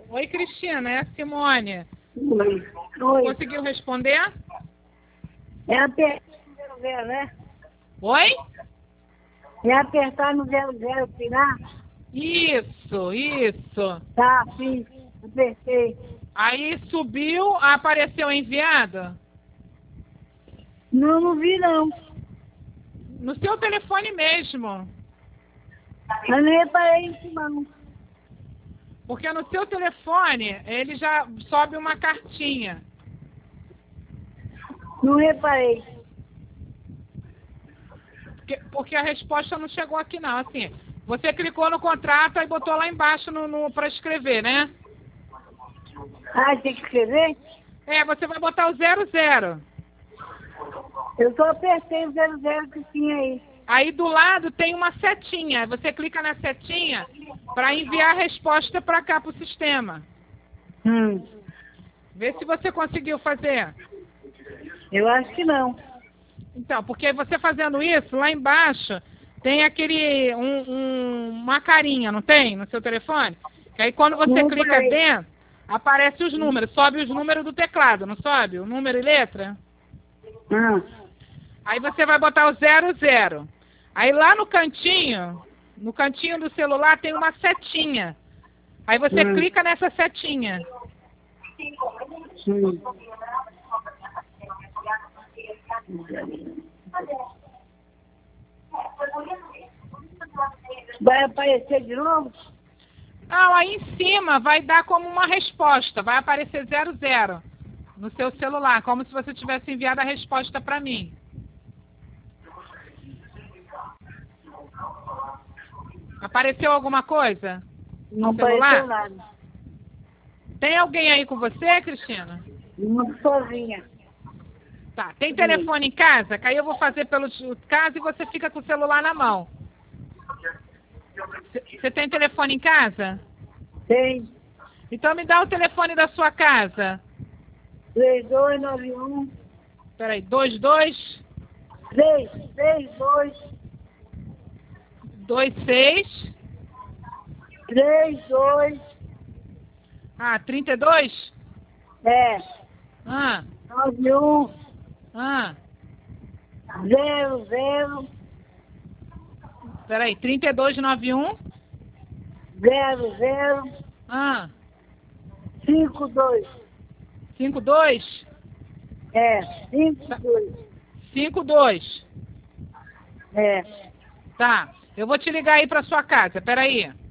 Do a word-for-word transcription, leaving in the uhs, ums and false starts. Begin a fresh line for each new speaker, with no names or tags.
Oi, Cristina, é a Simone.
Oi. Oi.
Conseguiu responder?
É apertar no zero zero, né?
Oi?
É apertar no zero zero, tirar?
Isso, isso.
Tá, fiz. Apertei.
Aí subiu, apareceu enviado?
Não, não vi não.
No seu telefone mesmo.
Eu não reparei em cima não.
Porque no seu telefone, ele já sobe uma cartinha.
Não reparei.
Porque, porque a resposta não chegou aqui não, assim. Você clicou no contrato e botou lá embaixo no, no, para escrever, né?
Ah, tem que escrever?
É, você vai botar o zero zero.
Eu só apertei o zero zero que tinha aí.
Aí do lado tem uma setinha. Você clica na setinha para enviar a resposta para cá, para o sistema.
Hum.
Vê se você conseguiu fazer.
Eu acho que não.
Então, porque você fazendo isso, lá embaixo tem aquele, um, um, uma carinha, não tem? No seu telefone? Que aí quando você
Não
clica
reparei.
dentro, aparece os números. Sobe os números do teclado, não sobe? O número e letra?
Ah.
Aí você vai botar o zero zero. Aí lá no cantinho, no cantinho do celular tem uma setinha. Aí você
Hum.
clica nessa setinha.
Hum. Vai aparecer de novo?
Não, aí em cima vai dar como uma resposta. Vai aparecer zero zero no seu celular, como se você tivesse enviado a resposta para mim. Apareceu alguma coisa?
Não
No celular?
apareceu nada.
Tem alguém aí com você, Cristina?
Não sozinha.
Tá. Tem telefone em casa? Que aí eu vou fazer pelo casa e você fica com o celular na mão. Você tem telefone em casa?
Tem.
Então me dá o telefone da sua casa.
três dois nove um.
Peraí, dois dois
três, três, dois,
dois seis.
três, dois,
Ah, trinta e dois?
é,
Ah,
nove um,
ah.
zero, zero,
Peraí, trinta e dois noventa e um.
zero, zero,
Ah,
cinco, dois,
cinquenta e dois.
é, cinco, dois,
cinquenta e dois.
é.
Tá. Eu vou te ligar aí pra sua casa. Peraí.